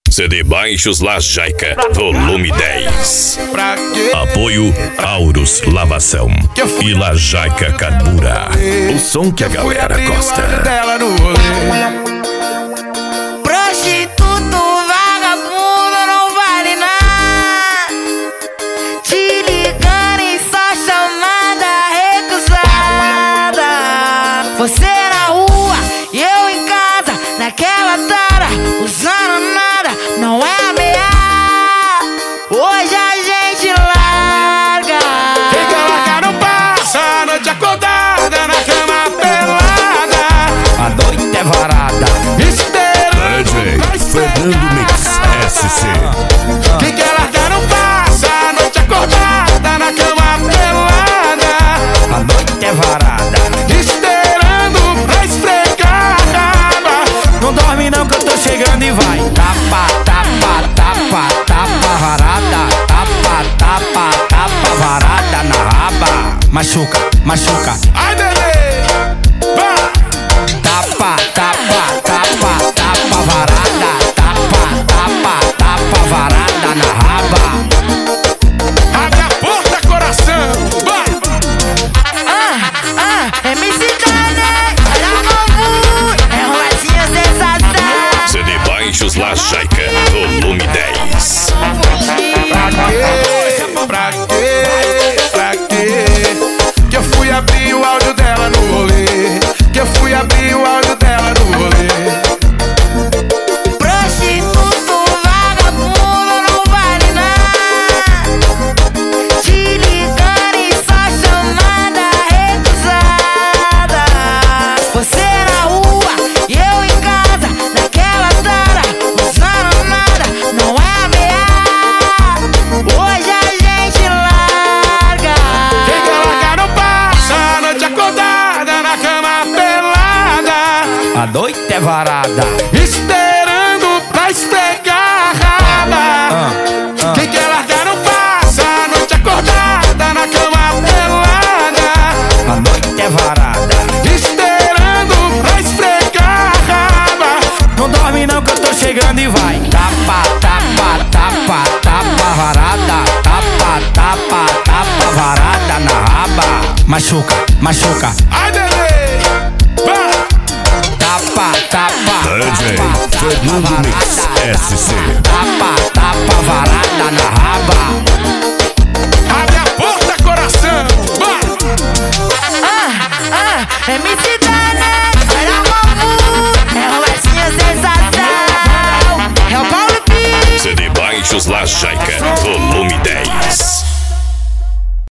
CD Baixos La Jaica, volume 10. Pra quê? Apoio Aurus Lavação e La Jaica Carbura. O som que a galera gosta. Dela no rolê. Prostituto, vagabundo, não vale nada. Te ligando e só chamada recusada. Você na rua e eu em casa, naquela tara, usando nada, não é ameaça. Hoje a gente larga. Quem quer largar não passa a noite acordada na cama pelada. A noite é varada. DJ Fernando Mix SC. Quem quer largar não passa a noite acordada na cama pelada. A noite é varada. Esperando pra esfregar a raba. Não dorme não que eu tô chegando e vai. Tapa, tapa, tapa, tapa varada. Tapa, tapa, tapa varada na raba. Machuca, machuca. Ai, bebê, vai. Tapa, tapa, tapa, tapa varada. Tapa, tapa, tapa varada na raba. Abre a porta, coração, vai. MC Dane, olha como é roletinha sensação. CD Baixos La Jaica, volume 10. Pra quê? Que eu fui abrir o áudio dela no rolê. Que eu fui abrir o áudio dela no rolê. Prostituto, vagabundo, não vale nada. Te ligando e só chamada recusada. Você na rua e eu em casa, naquela tara, usando nada, não é ameaça. Hoje a gente larga. Quem quer largar não passa a noite acordada na cama pelada. A noite é varada. Esperando pra esfregar a raba. Quem quer largar não passa a noite acordada na cama pelada. A noite é varada. Esperando pra esfregar a raba. Não dorme não que eu tô chegando e vai. Tapa, tapa, tapa, tapa varada. Tapa, tapa, tapa varada na raba. Machuca, machuca. Ai, bebê, vai. Tapa, tapa, DJ tapa, Fernando tapa Mix varada. SC. Tapa, tapa varada na raba. Abre a porta, coração, vai. MC Dane, olha como é roletinha sensação. É o Paulo P. CD Baixos La Jaica, volume 10.